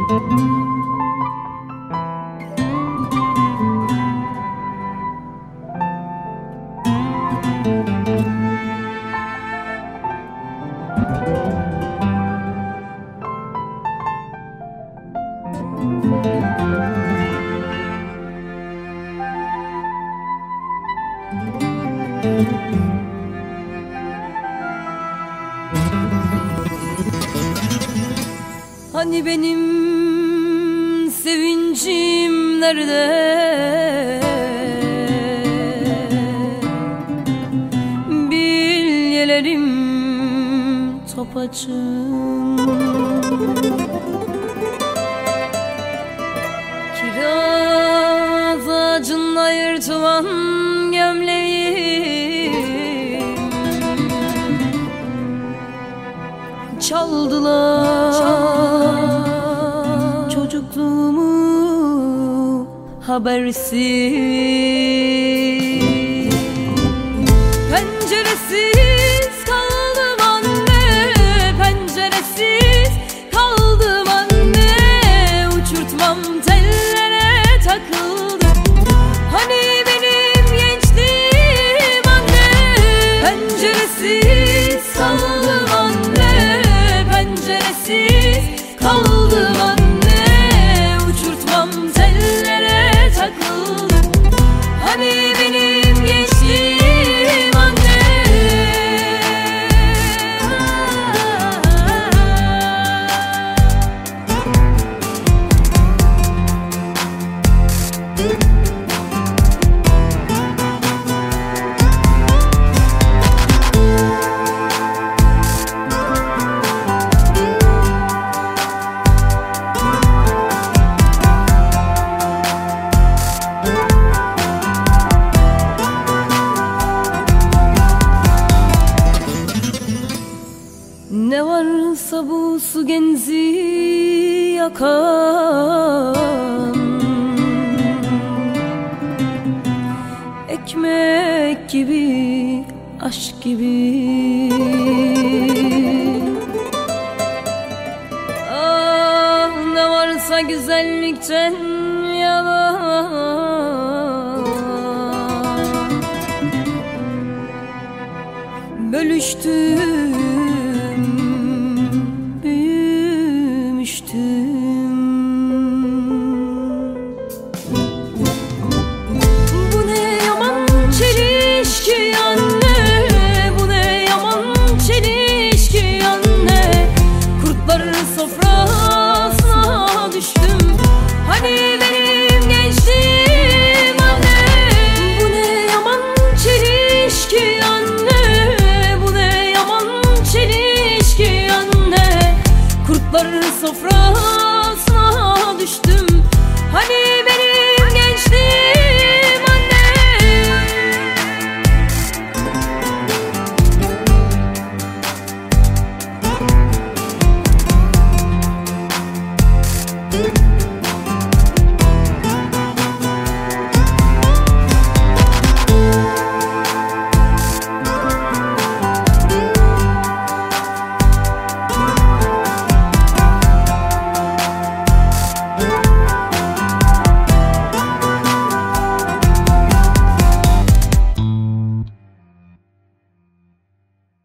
Hani benim sevincim nerede? Bilyelerim topaçım, kiraz ağacında yırtılan gömleğim, çaldılar çocukluğumu habersiz. Penceresiz kaldım anne, penceresiz kaldım anne. Uçurtmam tellere takıldı, hani benim gençliğim anne. Penceresiz kaldım anne, penceresiz kaldım anne. Uçurtmam tellere takıldı, hani benim gençliğim anne. Ne varsa bu su genzi yakan, ekmek gibi, aşk gibi. Ah, ne varsa güzellikten yalan, bölüştüm, büyümüştüm. Bu ne yaman çelişki anne, bu ne yaman çelişki anne. Kurtların sofrasına düştüm, hani benim gençliğim anne. Bu ne yaman çelişki anne, bu ne yaman çelişki anne. Kurtların sofrasına düştüm,